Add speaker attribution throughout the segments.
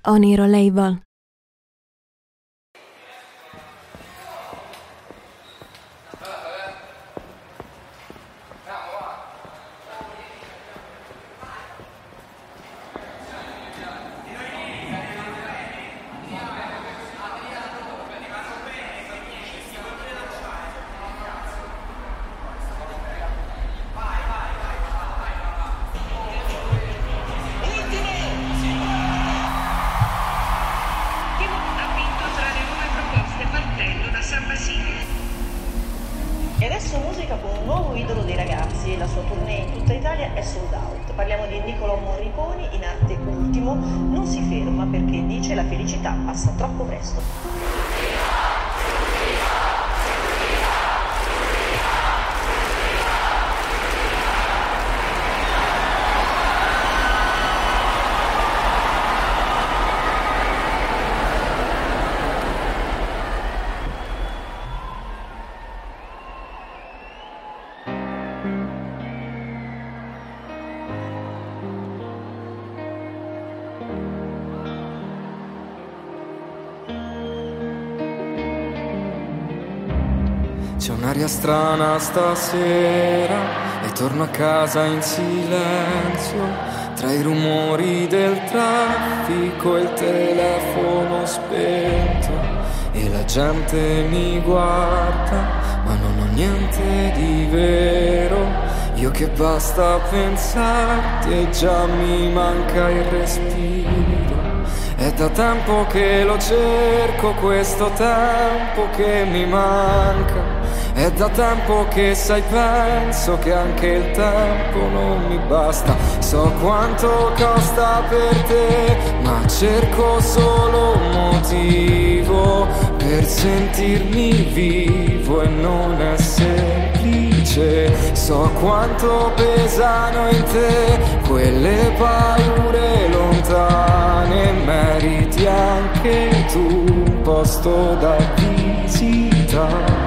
Speaker 1: Oniro Label.
Speaker 2: E adesso musica con un nuovo idolo dei ragazzi, la sua tournée in tutta Italia è sold out. Parliamo di Niccolò Morricone, in arte Ultimo, non si ferma perché dice la felicità passa troppo presto.
Speaker 3: C'è un'aria strana stasera e torno a casa in silenzio, tra i rumori del traffico e il telefono spento, e la gente mi guarda ma non ho niente di vero. Io che basta pensarti e già mi manca il respiro. È da tempo che lo cerco, questo tempo che mi manca. È da tempo che sai, penso che anche il tempo non mi basta. So quanto costa per te, ma cerco solo un motivo per sentirmi vivo e non è semplice. So quanto pesano in te quelle paure lontane, meriti anche tu un posto da visitare.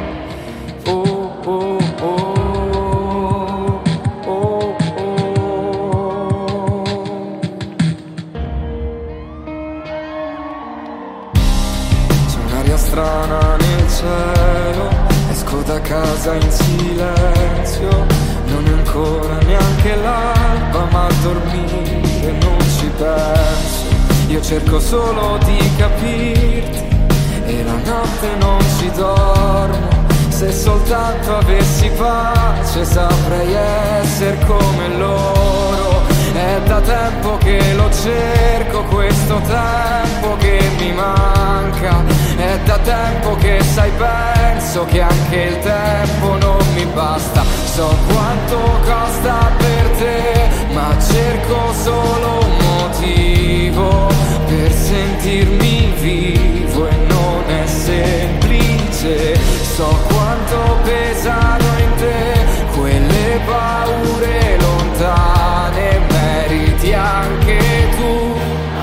Speaker 3: Strana nel cielo, esco da casa in silenzio, non è ancora neanche l'alba, ma a dormire non ci penso. Io cerco solo di capirti e la notte non ci dormo. Se soltanto avessi pace saprei essere come loro. È da tempo che lo cerco, questo tempo che mi manca. È da tempo che sai, penso che anche il tempo non mi basta. So quanto costa per te, ma cerco solo un motivo per sentirmi vivo e non è semplice. So quanto pesano in te quelle paure lontane, meriti anche tu.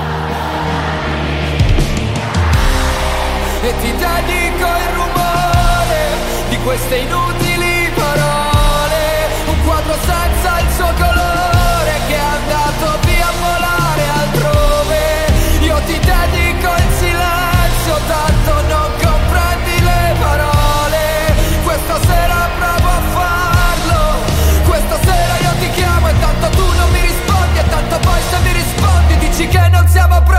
Speaker 3: E ti dedico il rumore di queste inutili parole, un quadro senza il suo colore che è andato via a volare altrove. Io ti dedico il silenzio, tanto non comprendi le parole. Questa sera provo a farlo, questa sera io ti chiamo e tanto tu non mi rispondi, e tanto poi se mi rispondi dici che non siamo